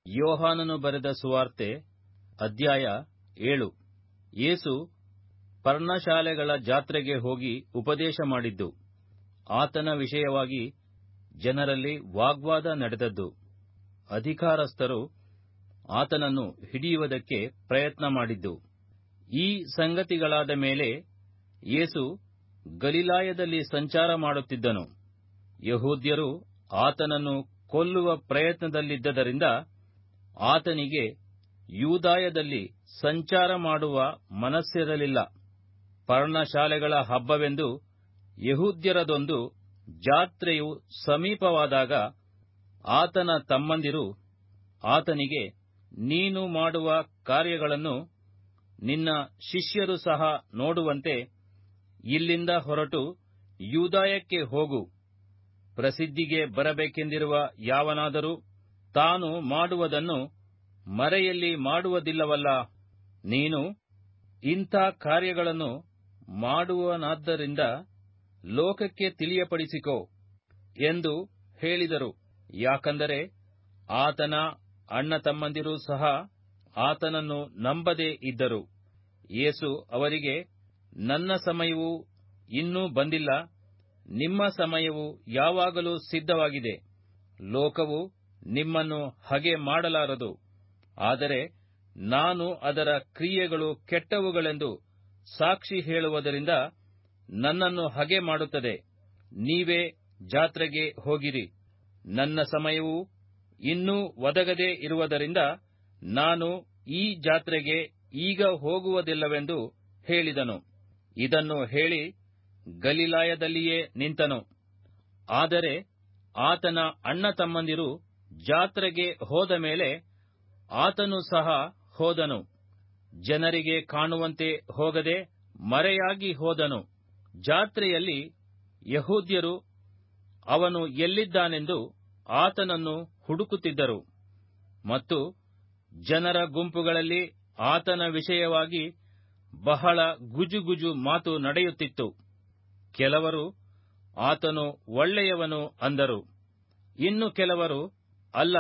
ಯೋಹಾನನು ಬರೆದ ಸುವಾರ್ತೆ ಅಧ್ಯಾಯ 7. ಯೇಸು ಪರ್ಣಶಾಲೆಗಳ ಜಾತ್ರೆಗೆ ಹೋಗಿ ಉಪದೇಶ ಮಾಡಿದ್ದು. ಆತನ ವಿಷಯವಾಗಿ ಜನರಲ್ಲಿ ವಾಗ್ವಾದ ನಡೆದದ್ದು. ಅಧಿಕಾರಸ್ಥರು ಆತನನ್ನು ಹಿಡಿಯುವುದಕ್ಕೆ ಪ್ರಯತ್ನ ಮಾಡಿದ್ದು. ಈ ಸಂಗತಿಗಳಾದ ಮೇಲೆ ಯೇಸು ಗಲಿಲಾಯದಲ್ಲಿ ಸಂಚಾರ ಮಾಡುತ್ತಿದ್ದನು. ಯೆಹೂದ್ಯರು ಆತನನ್ನು ಕೊಲ್ಲುವ ಪ್ರಯತ್ನದಲ್ಲಿದ್ದರಿಂದ ಆತನಿಗೆ ಯೂದಾಯದಲ್ಲಿ ಸಂಚಾರ ಮಾಡುವ ಮನಸ್ಸಿರಲಿಲ್ಲ. ಪರ್ಣಶಾಲೆಗಳ ಹಬ್ಬವೆಂದು ಯೆಹೂದ್ಯರದೊಂದು ಜಾತ್ರೆಯು ಸಮೀಪವಾದಾಗ ಆತನ ತಮ್ಮಂದಿರು ಆತನಿಗೆ, ನೀನು ಮಾಡುವ ಕಾರ್ಯಗಳನ್ನು ನಿನ್ನ ಶಿಷ್ಯರು ಸಹ ನೋಡುವಂತೆ ಇಲ್ಲಿಂದ ಹೊರಟು ಯೂದಾಯಕ್ಕೆ ಹೋಗು. ಪ್ರಸಿದ್ಧಿಗೆ ಬರಬೇಕೆಂದಿರುವ ಯಾವನಾದರೂ ತಾನು ಮಾಡುವುದನ್ನು ಮರೆಯಲ್ಲಿ ಮಾಡುವುದಿಲ್ಲವಲ್ಲ. ನೀನು ಇಂಥ ಕಾರ್ಯಗಳನ್ನು ಮಾಡುವನಾದ್ದರಿಂದ ಲೋಕಕ್ಕೆ ತಿಳಿಯಪಡಿಸಿಕೋ ಎಂದು ಹೇಳಿದರು. ಯಾಕಂದರೆ ಆತನ ಅಣ್ಣ ತಮ್ಮಂದಿರು ಸಹ ಆತನನ್ನು ನಂಬದೇ ಇದ್ದರು. ಯೇಸು ಅವರಿಗೆ, ನನ್ನ ಸಮಯವು ಇನ್ನೂ ಬಂದಿಲ್ಲ, ನಿಮ್ಮ ಸಮಯವು ಯಾವಾಗಲೂ ಸಿದ್ಧವಾಗಿದೆ. ಲೋಕವು ನಿಮ್ಮನ್ನು ಹಗೆ ಮಾಡಲಾರದು, ಆದರೆ ನಾನು ಅದರ ಕ್ರಿಯೆಗಳು ಕೆಟ್ಟವುಗಳೆಂದು ಸಾಕ್ಷಿ ಹೇಳುವುದರಿಂದ ನನ್ನನ್ನು ಹಗೆ ಮಾಡುತ್ತದೆ. ನೀವೇ ಜಾತ್ರೆಗೆ ಹೋಗಿರಿ. ನನ್ನ ಸಮಯವು ಇನ್ನೂ ಒದಗದೇ ಇರುವುದರಿಂದ ನಾನು ಈ ಜಾತ್ರೆಗೆ ಈಗ ಹೋಗುವುದಿಲ್ಲವೆಂದು ಹೇಳಿದನು. ಇದನ್ನು ಹೇಳಿ ಗಲಿಲಾಯದಲ್ಲಿಯೇ ನಿಂತನು. ಆದರೆ ಆತನ ಅಣ್ಣ ತಮ್ಮಂದಿರು ಜಾತ್ರೆಗೆ ಹೋದ ಮೇಲೆ ಆತನು ಸಹ ಹೋದನು. ಜನರಿಗೆ ಕಾಣುವಂತೆ ಹೋಗದೆ ಮರೆಯಾಗಿ ಹೋದನು. ಜಾತ್ರೆಯಲ್ಲಿ ಯೆಹೂದ್ಯರು ಅವನು ಎಲ್ಲಿದ್ದಾನೆಂದು ಆತನನ್ನು ಹುಡುಕುತ್ತಿದ್ದರು. ಮತ್ತು ಜನರ ಗುಂಪುಗಳಲ್ಲಿ ಆತನ ವಿಷಯವಾಗಿ ಬಹಳ ಗುಜುಗುಜು ಮಾತು ನಡೆಯುತ್ತಿತ್ತು. ಕೆಲವರು, ಆತನು ಒಳ್ಳೆಯವನು ಅಂದರು. ಇನ್ನು ಕೆಲವರು, ಅಲ್ಲ,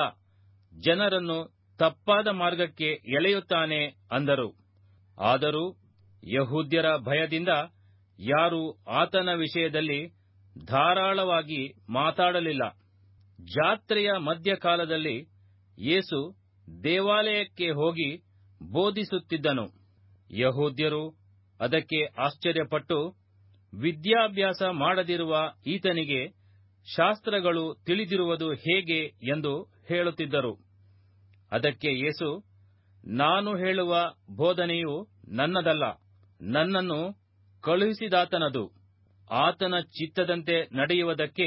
ಜನರನ್ನು ತಪ್ಪಾದ ಮಾರ್ಗಕ್ಕೆ ಎಳೆಯುತ್ತಾನೆ ಅಂದರು. ಆದರೂ ಯೆಹೂದ್ಯರ ಭಯದಿಂದ ಯಾರೂ ಆತನ ವಿಷಯದಲ್ಲಿ ಧಾರಾಳವಾಗಿ ಮಾತಾಡಲಿಲ್ಲ. ಜಾತ್ರೆಯ ಮಧ್ಯಕಾಲದಲ್ಲಿ ಯೇಸು ದೇವಾಲಯಕ್ಕೆ ಹೋಗಿ ಬೋಧಿಸುತ್ತಿದ್ದನು. ಯೆಹೂದ್ಯರು ಅದಕ್ಕೆ ಆಶ್ಚರ್ಯಪಟ್ಟು, ವಿದ್ಯಾಭ್ಯಾಸ ಮಾಡದಿರುವ ಈತನಿಗೆ ಶಾಸ್ತ್ರಗಳು ತಿಳಿದಿರುವುದು ಹೇಗೆ ಎಂದು ಹೇಳುತ್ತಿದ್ದರು. ಅದಕ್ಕೆ ಯೇಸು, ನಾನು ಹೇಳುವ ಬೋಧನೆಯು ನನ್ನದಲ್ಲ, ನನ್ನನ್ನು ಕಳುಹಿಸಿದಾತನದು. ಆತನ ಚಿತ್ತದಂತೆ ನಡೆಯುವುದಕ್ಕೆ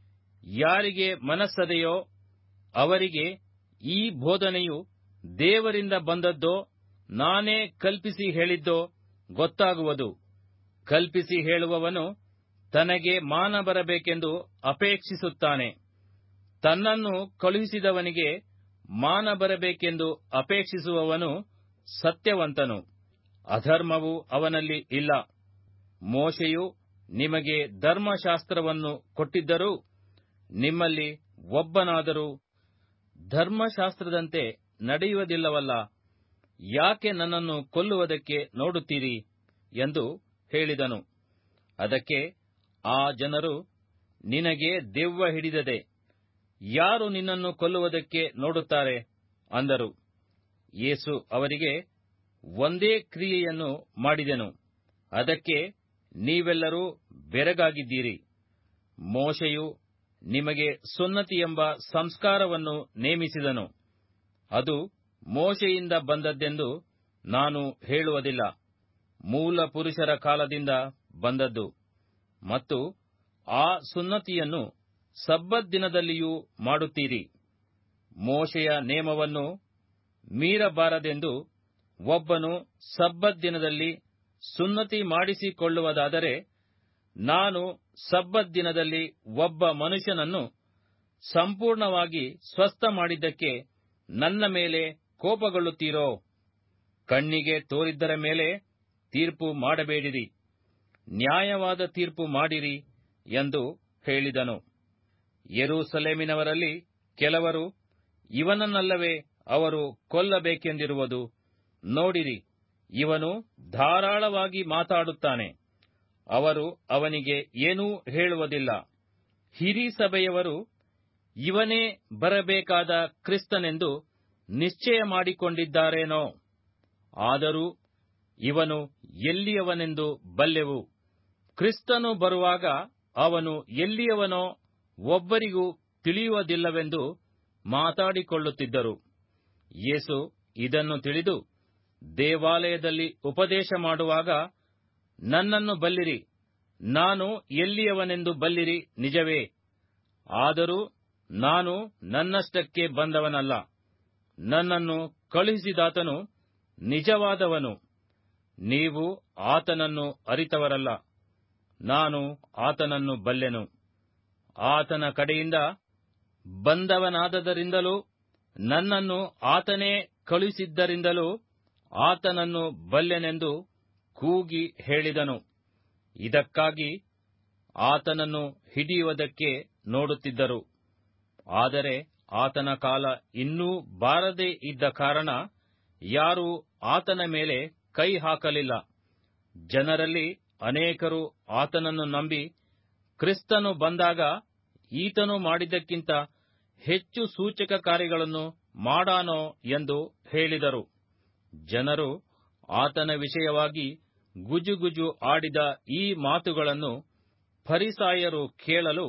ಯಾರಿಗೆ ಮನಸ್ಸದೆಯೋ ಅವರಿಗೆ ಈ ಬೋಧನೆಯು ದೇವರಿಂದ ಬಂದದ್ದೋ ನಾನೇ ಕಲ್ಪಿಸಿ ಹೇಳಿದ್ದೋ ಗೊತ್ತಾಗುವುದು. ಕಲ್ಪಿಸಿ ಹೇಳುವವನು ತನಗೆ ಮಾನ ಬರಬೇಕೆಂದು ಅಪೇಕ್ಷಿಸುತ್ತಾನೆ. ತನ್ನನ್ನು ಕಳುಹಿಸಿದವನಿಗೆ ಮಾನ ಬರಬೇಕೆಂದು ಅಪೇಕ್ಷಿಸುವವನು ಸತ್ಯವಂತನು, ಅಧರ್ಮವು ಅವನಲ್ಲಿ ಇಲ್ಲ. ಮೋಶೆಯು ನಿಮಗೆ ಧರ್ಮಶಾಸ್ತ್ರವನ್ನು ಕೊಟ್ಟಿದ್ದರೂ ನಿಮ್ಮಲ್ಲಿ ಒಬ್ಬನಾದರೂ ಧರ್ಮಶಾಸ್ತ್ರದಂತೆ ನಡೆಯುವುದಿಲ್ಲವಲ್ಲ. ಯಾಕೆ ನನ್ನನ್ನು ಕೊಲ್ಲುವುದಕ್ಕೆ ನೋಡುತ್ತೀರಿ ಎಂದು ಹೇಳಿದನು. ಅದಕ್ಕೆ ಆ ಜನರು, ನಿನಗೆ ದೆವ್ವ ಹಿಡಿದದೆ, ಯಾರು ನಿನ್ನನ್ನು ಕೊಲ್ಲುವುದಕ್ಕೆ ನೋಡುತ್ತಾರೆ ಅಂದರು. ಯೇಸು ಅವರಿಗೆ, ಒಂದೇ ಕ್ರಿಯೆಯನ್ನು ಮಾಡಿದೆನು, ಅದಕ್ಕೆ ನೀವೆಲ್ಲರೂ ಬೆರಗಾಗಿದ್ದೀರಿ. ಮೋಶೆಯು ನಿಮಗೆ ಸುನ್ನತಿ ಎಂಬ ಸಂಸ್ಕಾರವನ್ನು ನೇಮಿಸಿದನು. ಅದು ಮೋಶೆಯಿಂದ ಬಂದದ್ದೆಂದು ನಾನು ಹೇಳುವುದಿಲ್ಲ, ಮೂಲ ಪುರುಷರ ಕಾಲದಿಂದ ಬಂದದ್ದು. ಮತ್ತು ಆ ಸುನ್ನತಿಯನ್ನು ಸಬ್ಬತ್ ದಿನದಲ್ಲಿಯೂ ಮಾಡುತ್ತೀರಿ. ಮೋಶೆಯ ನೇಮವನ್ನು ಮೀರಬಾರದೆಂದು ಒಬ್ಬನು ಸಬ್ಬತ್ ದಿನದಲ್ಲಿ ಸುನ್ನತಿ ಮಾಡಿಸಿಕೊಳ್ಳುವುದಾದರೆ, ನಾನು ಸಬ್ಬತ್ ದಿನದಲ್ಲಿ ಒಬ್ಬ ಮನುಷ್ಯನನ್ನು ಸಂಪೂರ್ಣವಾಗಿ ಸ್ವಸ್ಥ ಮಾಡಿದ್ದಕ್ಕೆ ನನ್ನ ಮೇಲೆ ಕೋಪಗೊಳ್ಳುತ್ತೀರೋ? ಕಣ್ಣಿಗೆ ತೋರಿದ್ದರ ಮೇಲೆ ತೀರ್ಪು ಮಾಡಬೇಡಿರಿ, ನ್ಯಾಯವಾದ ತೀರ್ಪು ಮಾಡಿರಿ ಎಂದು ಹೇಳಿದನು. ಯೆರೂಸಲೇಮಿನವರಲ್ಲಿ ಕೆಲವರು, ಇವನನ್ನಲ್ಲವೇ ಅವರು ಕೊಲ್ಲಬೇಕೆಂದಿರುವುದು. ನೋಡಿರಿ, ಇವನು ಧಾರಾಳವಾಗಿ ಮಾತಾಡುತ್ತಾನೆ. ಅವರು ಅವನಿಗೆ ಏನೂ ಹೇಳುವುದಿಲ್ಲ. ಹಿರೀಸಭೆಯವರು ಇವನೇ ಬರಬೇಕಾದ ಕ್ರಿಸ್ತನೆಂದು ನಿಶ್ಚಯ ಮಾಡಿಕೊಂಡಿದ್ದಾರೇನೋ? ಆದರೂ ಇವನು ಎಲ್ಲಿಯವನೆಂದು ಬಲ್ಲೆವು. ಕ್ರಿಸ್ತನು ಬರುವಾಗ ಅವನು ಎಲ್ಲಿಯವನೋ ಒಬ್ಬರಿಗೂ ತಿಳಿಯುವುದಿಲ್ಲವೆಂದು ಮಾತಾಡಿಕೊಳ್ಳುತ್ತಿದ್ದರು. ಯೇಸು ಇದನ್ನು ತಿಳಿದು, ದೇವಾಲಯದಲ್ಲಿ ಉಪದೇಶ ಮಾಡುವಾಗ, ನನ್ನನ್ನು ಬಲ್ಲಿರಿ, ನಾನು ಎಲ್ಲಿಯವನೆಂದು ಬಲ್ಲಿರಿ ನಿಜವೇ. ಆದರೂ ನಾನು ನನ್ನಷ್ಟಕ್ಕೆ ಬಂದವನಲ್ಲ, ನನ್ನನ್ನು ಕಳುಹಿಸಿದಾತನು ನಿಜವಾದವನು. ನೀವು ಆತನನ್ನು ಅರಿತವರಲ್ಲ, ನಾನು ಆತನನ್ನು ಬಲ್ಲೆನು. ಆತನ ಕಡೆಯಿಂದ ಬಂದವನಾದದರಿಂದಲೂ ನನ್ನನ್ನು ಆತನೇ ಕಳುಹಿಸಿದ್ದರಿಂದಲೂ ಆತನನ್ನು ಬಲ್ಲೆನೆಂದು ಕೂಗಿ ಹೇಳಿದನು. ಇದಕ್ಕಾಗಿ ಆತನನ್ನು ಹಿಡಿಯುವುದಕ್ಕೆ ನೋಡುತ್ತಿದ್ದರು. ಆದರೆ ಆತನ ಕಾಲ ಇನ್ನೂ ಬಾರದೇ ಇದ್ದ ಕಾರಣ ಯಾರೂ ಆತನ ಮೇಲೆ ಕೈ ಹಾಕಲಿಲ್ಲ. ಜನರಲ್ಲಿ ಅನೇಕರು ಆತನನ್ನು ನಂಬಿ, ಕ್ರಿಸ್ತನು ಬಂದಾಗ ಈತನು ಮಾಡಿದ್ದಕ್ಕಿಂತ ಹೆಚ್ಚು ಸೂಚಕ ಕಾರ್ಯಗಳನ್ನು ಮಾಡಾನೋ ಎಂದು ಹೇಳಿದರು. ಜನರು ಆತನ ವಿಷಯವಾಗಿ ಗುಜುಗುಜು ಆಡಿದ ಈ ಮಾತುಗಳನ್ನು ಫರಿಸಾಯರು ಕೇಳಲು,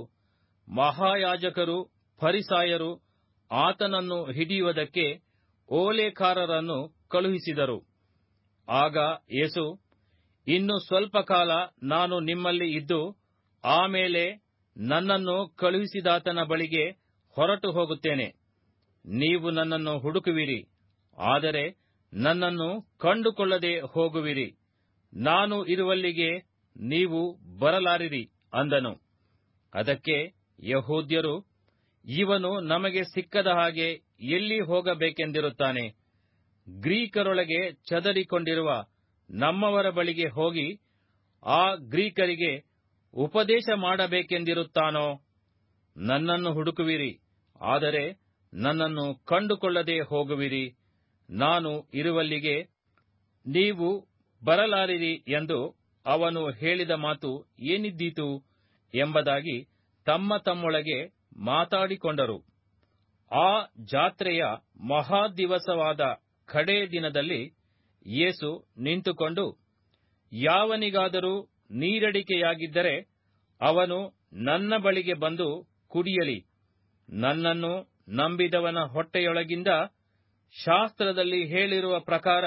ಮಹಾಯಾಜಕರು ಫರಿಸಾಯರು ಆತನನ್ನು ಹಿಡಿಯುವುದಕ್ಕೆ ಓಲೇಕಾರರನ್ನು ಕಳುಹಿಸಿದರು. ಆಗ ಯೇಸು, ಇನ್ನು ಸ್ವಲ್ಪ ಕಾಲ ನಾನು ನಿಮ್ಮಲ್ಲಿ ಇದ್ದು ಆಮೇಲೆ ನನ್ನನ್ನು ಕಳುಹಿಸಿದಾತನ ಬಳಿಗೆ ಹೊರಟು ಹೋಗುತ್ತೇನೆ. ನೀವು ನನ್ನನ್ನು ಹುಡುಕುವಿರಿ, ಆದರೆ ನನ್ನನ್ನು ಕಂಡುಕೊಳ್ಳದೆ ಹೋಗುವಿರಿ. ನಾನು ಇರುವಲ್ಲಿಗೆ ನೀವು ಬರಲಾರಿರಿ ಅಂದನು. ಅದಕ್ಕೆ ಯೆಹೂದ್ಯರು, ಇವನು ನಮಗೆ ಸಿಕ್ಕದ ಹಾಗೆ ಎಲ್ಲಿ ಹೋಗಬೇಕೆಂದಿರುತ್ತಾನೆ? ಗ್ರೀಕರೊಳಗೆ ಚದರಿಕೊಂಡಿರುವ ನಮ್ಮವರ ಬಳಿಗೆ ಹೋಗಿ ಆ ಗ್ರೀಕರಿಗೆ ಉಪದೇಶ ಮಾಡಬೇಕೆಂದಿರುತ್ತಾನೋ? ನನ್ನನ್ನು ಹುಡುಕುವಿರಿ, ಆದರೆ ನನ್ನನ್ನು ಕಂಡುಕೊಳ್ಳದೆ ಹೋಗುವಿರಿ. ನಾನು ಇರುವಲ್ಲಿಗೆ ನೀವು ಬರಲಾರಿರಿ ಎಂದು ಅವನು ಹೇಳಿದ ಮಾತು ಏನಿದ್ದೀತು ಎಂಬುದಾಗಿ ತಮ್ಮ ತಮ್ಮೊಳಗೆ ಮಾತಾಡಿಕೊಂಡರು. ಆ ಜಾತ್ರೆಯ ಮಹಾದಿವಸವಾದ ಕಡೇ ದಿನದಲ್ಲಿ ಯೇಸು ನಿಂತುಕೊಂಡು, ಯಾವನಿಗಾದರೂ ನೀರಡಿಕೆಯಾಗಿದ್ದರೆ ಅವನು ನನ್ನ ಬಳಿಗೆ ಬಂದು ಕುಡಿಯಲಿ. ನನ್ನನ್ನು ನಂಬಿದವನ ಹೊಟ್ಟೆಯೊಳಗಿಂದ ಶಾಸ್ತ್ರದಲ್ಲಿ ಹೇಳಿರುವ ಪ್ರಕಾರ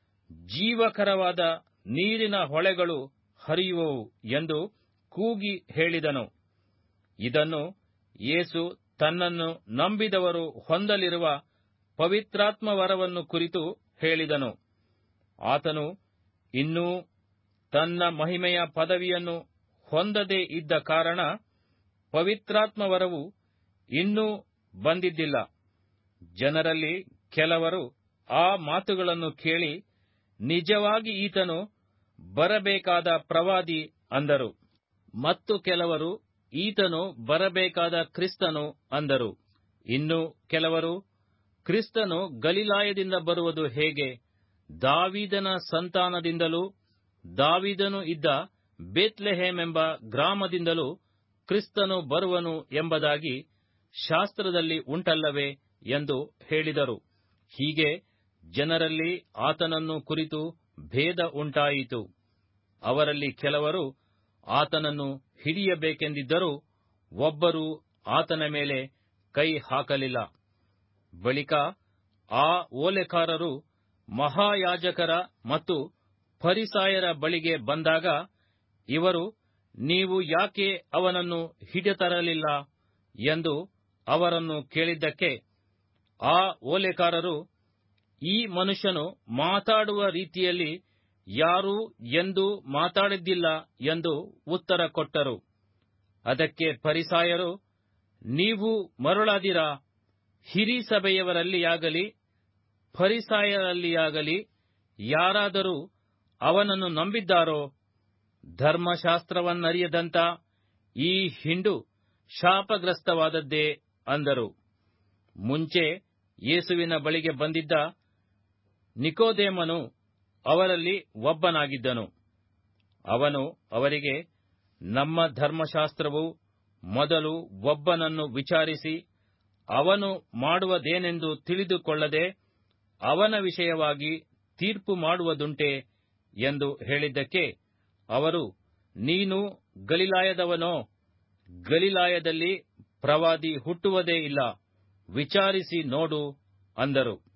ಜೀವಕರವಾದ ನೀರಿನ ಹೊಳೆಗಳು ಹರಿಯುವವು ಎಂದು ಕೂಗಿ ಹೇಳಿದನು. ಇದನ್ನು ಯೇಸು ತನ್ನನ್ನು ನಂಬಿದವರು ಹೊಂದಲಿರುವ ಪವಿತ್ರಾತ್ಮ ವರವನ್ನು ಕುರಿತು ಹೇಳಿದನು. ಆತನು ಇನ್ನೂ ತನ್ನ ಮಹಿಮೆಯ ಪದವಿಯನ್ನು ಹೊಂದದೇ ಇದ್ದ ಕಾರಣ ಪವಿತ್ರಾತ್ಮ ವರವು ಇನ್ನೂ ಬಂದಿದ್ದಿಲ್ಲ. ಜನರಲ್ಲಿ ಕೆಲವರು ಆ ಮಾತುಗಳನ್ನು ಕೇಳಿ, ನಿಜವಾಗಿ ಈತನು ಬರಬೇಕಾದ ಪ್ರವಾದಿ ಅಂದರು. ಮತ್ತು ಕೆಲವರು, ಈತನು ಬರಬೇಕಾದ ಕ್ರಿಸ್ತನು ಅಂದರು. ಇನ್ನು ಕೆಲವರು, ಕ್ರಿಸ್ತನು ಗಲಿಲಾಯದಿಂದ ಬರುವುದು ಹೇಗೆ? ದಾವೀದನ ಸಂತಾನದಿಂದಲೂ ದಾವೀದನು ಇದ್ದ ಬೇತ್ಲೆಹೇಮ್ ಎಂಬ ಗ್ರಾಮದಿಂದಲೂ ಕ್ರಿಸ್ತನು ಬರುವನು ಎಂಬುದಾಗಿ ಶಾಸ್ತ್ರದಲ್ಲಿ ಉಂಟಲ್ಲವೇ ಎಂದು ಹೇಳಿದರು. ಹೀಗೆ ಜನರಲ್ಲಿ ಆತನನ್ನು ಕುರಿತು ಭೇದ ಉಂಟಾಯಿತು. ಅವರಲ್ಲಿ ಕೆಲವರು ಆತನನ್ನು ಹಿಡಿಯಬೇಕೆಂದಿದ್ದರೂ ಒಬ್ಬರೂ ಆತನ ಮೇಲೆ ಕೈ ಹಾಕಲಿಲ್ಲ. ಬಳಿಕ ಆ ಓಲೆಕಾರರು ಮಹಾಯಾಜಕರ ಮತ್ತು ಫರಿಸಾಯರ ಬಳಿಗೆ ಬಂದಾಗ, ಇವರು, ನೀವು ಯಾಕೆ ಅವನನ್ನು ಹಿಡಿಯತರಲಿಲ್ಲ ಎಂದು ಅವರನ್ನು ಕೇಳಿದ್ದಕ್ಕೆ, ಆ ಓಲೆಕಾರರು, ಈ ಮನುಷ್ಯನು ಮಾತಾಡುವ ರೀತಿಯಲ್ಲಿ ಯಾರೂ ಎಂದೂ ಮಾತಾಡಿದ್ದಿಲ್ಲ ಎಂದು ಉತ್ತರ ಕೊಟ್ಟರು. ಅದಕ್ಕೆ ಫರಿಸಾಯರು, ನೀವು ಮರುಳಾದಿರಾ? ಹಿರೀಸಭೆಯವರಲ್ಲಿಯಾಗಲಿ ಫರಿಸಾಯರಲ್ಲಿಯಾಗಲಿ ಯಾರಾದರೂ ಅವನನ್ನು ನಂಬಿದ್ದಾರೋ? ಧರ್ಮಶಾಸ್ತ್ರವನ್ನರಿಯದಂಥ ಈ ಹಿಂಡು ಶಾಪಗ್ರಸ್ತವಾದದ್ದೇ ಅಂದರು. ಮುಂಚೆ ಯೇಸುವಿನ ಬಳಿಗೆ ಬಂದಿದ್ದ ನಿಕೋದೇಮನು ಅವರಲ್ಲಿ ಒಬ್ಬನಾಗಿದ್ದನು. ಅವನು ಅವರಿಗೆ, ನಮ್ಮ ಧರ್ಮಶಾಸ್ತ್ರವು ಮೊದಲು ಒಬ್ಬನನ್ನು ವಿಚಾರಿಸಿ ಅವನು ಮಾಡುವುದೇನೆಂದು ತಿಳಿದುಕೊಳ್ಳದೆ ಅವನ ವಿಷಯವಾಗಿ ತೀರ್ಪು ಮಾಡುವುದುಂಟೆ ಎಂದು ಹೇಳಿದ್ದಕ್ಕೆ ಅವರು, ನೀನು ಗಲಿಲಾಯದವನೋ? ಗಲಿಲಾಯದಲ್ಲಿ ಪ್ರವಾದಿ ಹುಟ್ಟುವುದೇ ಇಲ್ಲ, ವಿಚಾರಿಸಿ ನೋಡು ಅಂದರು.